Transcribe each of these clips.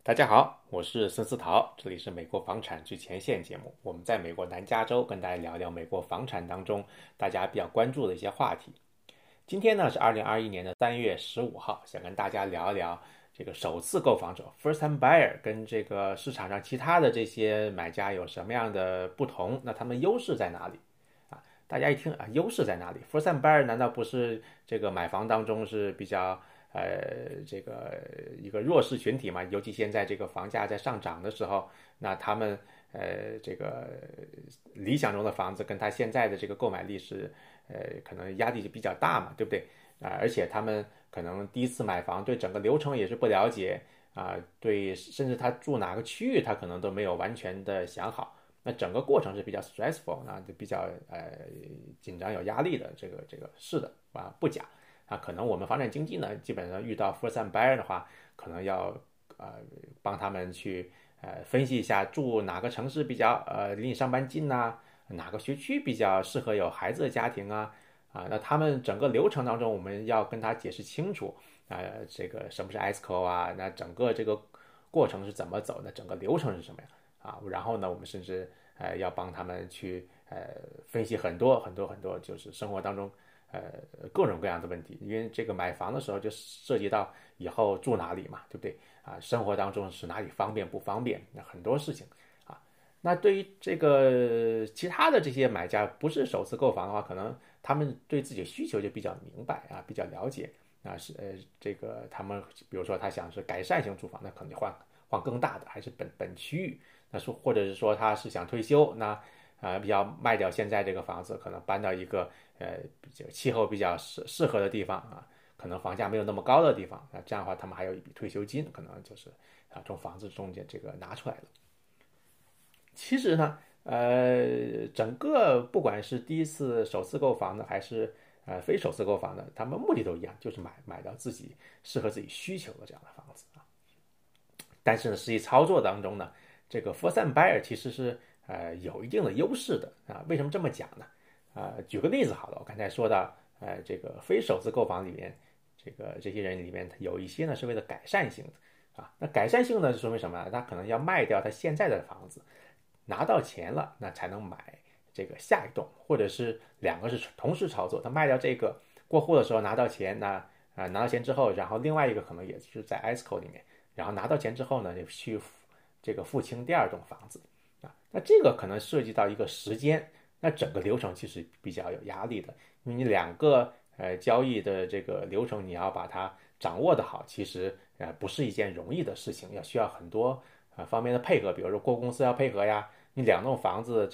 大家好，我是孙思桃，这里是美国房产最前线节目。我们在美国南加州跟大家聊聊美国房产当中大家比较关注的一些话题。今天呢是2021年的3月15号，想跟大家聊一聊这个首次购房者 （first time buyer） 跟这个市场上其他的这些买家有什么样的不同？那他们优势在哪里？大家一听啊，优势在哪里？First time buyer 难道不是这个买房当中是比较这个一个弱势群体嘛？尤其现在这个房价在上涨的时候，那他们这个理想中的房子跟他现在的这个购买力是可能压力就比较大嘛，对不对？而且他们可能第一次买房，对整个流程也是不了解对，甚至他住哪个区域，他可能都没有完全的想好。那整个过程是比较 stressful 就比较紧张有压力的，这个是的不假可能我们房产经纪呢，基本上遇到 first time buyer 的话，可能要帮他们去分析一下住哪个城市比较离你上班近哪个学区比较适合有孩子的家庭那他们整个流程当中，我们要跟他解释清楚这个什么是 ESCO 那整个这个过程是怎么走的，整个流程是什么呀？然后呢，我们甚至要帮他们去分析很多很多很多，就是生活当中各种各样的问题，因为这个买房的时候就涉及到以后住哪里嘛，对不对生活当中是哪里方便不方便，那很多事情那对于这个其他的这些买家不是首次购房的话，可能他们对自己的需求就比较明白比较了解这个他们比如说他想是改善型住房，那可能就换更大的，还是本区域。那说或者是说他是想退休，那比较卖掉现在这个房子，可能搬到一个比较气候比较适合的地方可能房价没有那么高的地方这样的话他们还有一笔退休金，可能就是从房子中间这个拿出来了。其实呢，整个不管是第一次首次购房的，还是非首次购房的，他们目的都一样，就是买到自己适合自己需求的这样的房子但是呢，实际操作当中呢，这个 first time buyer 其实是有一定的优势的为什么这么讲呢？举个例子好了，我刚才说到这个非首次购房里面，这些人里面有一些呢是为了改善性的那改善性呢是说明什么？他可能要卖掉他现在的房子，拿到钱了，那才能买这个下一栋，或者是两个是同时操作，他卖掉这个过户的时候拿到钱，拿到钱之后，然后另外一个可能也是在 ESCO 里面。然后拿到钱之后呢，就去这个付清第二栋房子那这个可能涉及到一个时间，那整个流程其实比较有压力的，因为你两个交易的这个流程你要把它掌握的好，其实不是一件容易的事情，需要很多方面的配合，比如说过公司要配合呀，你两栋房子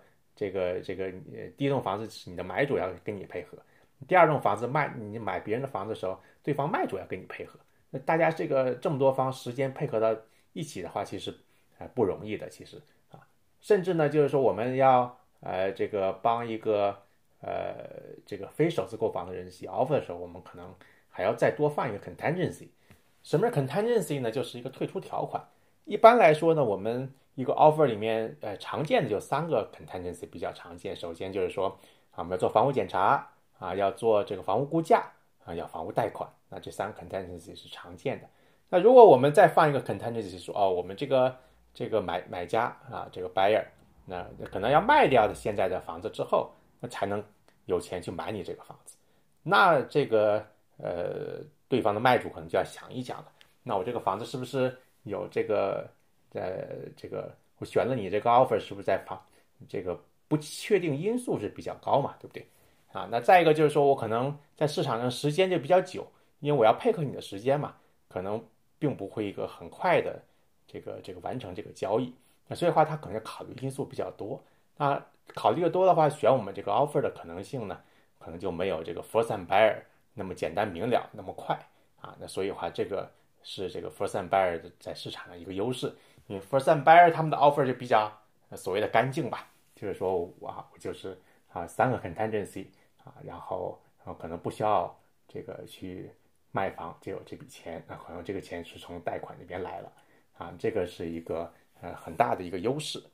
第一栋房子是你的买主要跟你配合，第二栋房子你买别人的房子的时候，对方卖主要跟你配合。那大家这么多方时间配合到一起的话，其实不容易的，其实甚至呢，就是说我们要这个帮一个这个非首次购房的人写 offer 的时候，我们可能还要再多放一个 contingency。什么是 contingency 呢？就是一个退出条款。一般来说呢，我们一个 offer 里面常见的就三个 contingency 比较常见。首先就是说我们要做房屋检查要做这个房屋估价要房屋贷款。那这三个 contingency 是常见的。那如果我们再放一个 contingency 说我们这个买家这个 buyer， 那可能要卖掉的现在的房子之后，那才能有钱去买你这个房子。那这个对方的卖主可能就要想一想了，那我这个房子是不是有这个我选了你这个 offer， 是不是在这个不确定因素是比较高嘛，对不对那再一个就是说我可能在市场上时间就比较久，因为我要配合你的时间嘛，可能并不会一个很快的这个完成这个交易。那所以的话，他可能要考虑因素比较多。那考虑的多的话，选我们这个 offer 的可能性呢，可能就没有这个 first time buyer 那么简单明了，那么快那所以的话，这个是这个 first time buyer 在市场上一个优势。因为 first time buyer 他们的 offer 就比较所谓的干净吧，就是说我就是三个 contingency然后可能不需要这个去卖房就有这笔钱，那可能这个钱是从贷款那边来了这个是一个很大的一个优势。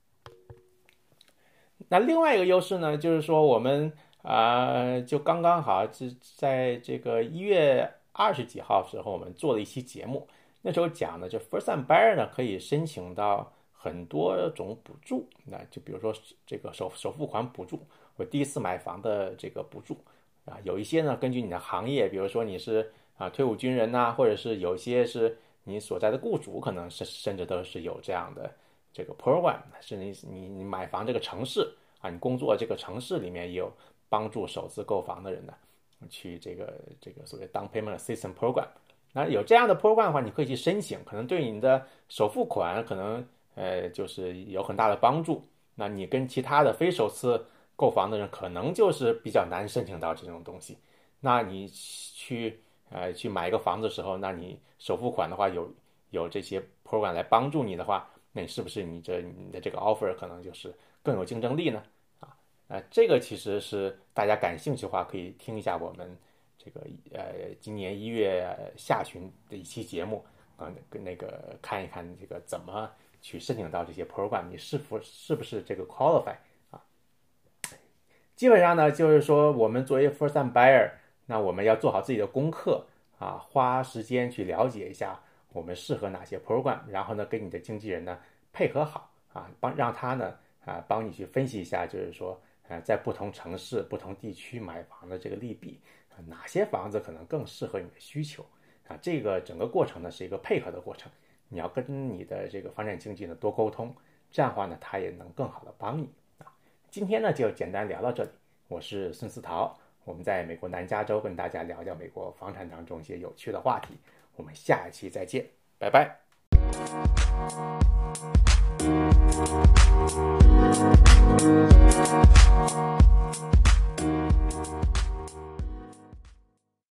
那另外一个优势呢，就是说我们就刚刚好在这个1月20几号的时候，我们做了一期节目， 那时候讲呢，就 first time buyer 呢可以申请到很多种补助，那就比如说这个首付款补助，我第一次买房的这个补助啊，有一些呢根据你的行业，比如说你是退伍军人呐，或者是有些是你所在的雇主，可能是甚至都是有这样的这个 program， 是你买房这个城市啊，你工作这个城市里面也有帮助首次购房的人呢，去这个所谓 down payment assistance program。那有这样的 program 的话，你可以去申请，可能对你的首付款可能就是有很大的帮助。那你跟其他的非首次购房的人，可能就是比较难申请到这种东西。那你去买一个房子的时候，那你首付款的话有这些 program 来帮助你的话，那你是不是你的这个 offer 可能就是更有竞争力呢？这个其实是大家感兴趣的话，可以听一下我们这个今年1月下旬的一期节目跟那个看一看这个怎么去申请到这些 program， 你是不是这个 qualify 啊？基本上呢，就是说我们作为 first time buyer， 那我们要做好自己的功课啊，花时间去了解一下我们适合哪些 program， 然后呢跟你的经纪人呢配合好啊，让他呢帮你去分析一下，就是说在不同城市、不同地区买房的这个利弊哪些房子可能更适合你的需求啊？这个整个过程呢是一个配合的过程，你要跟你的这个房产经纪呢多沟通，这样的话呢他也能更好的帮你啊。今天呢就简单聊到这里，我是孙思陶，我们在美国南加州跟大家聊聊美国房产当中一些有趣的话题，我们下一期再见，拜拜。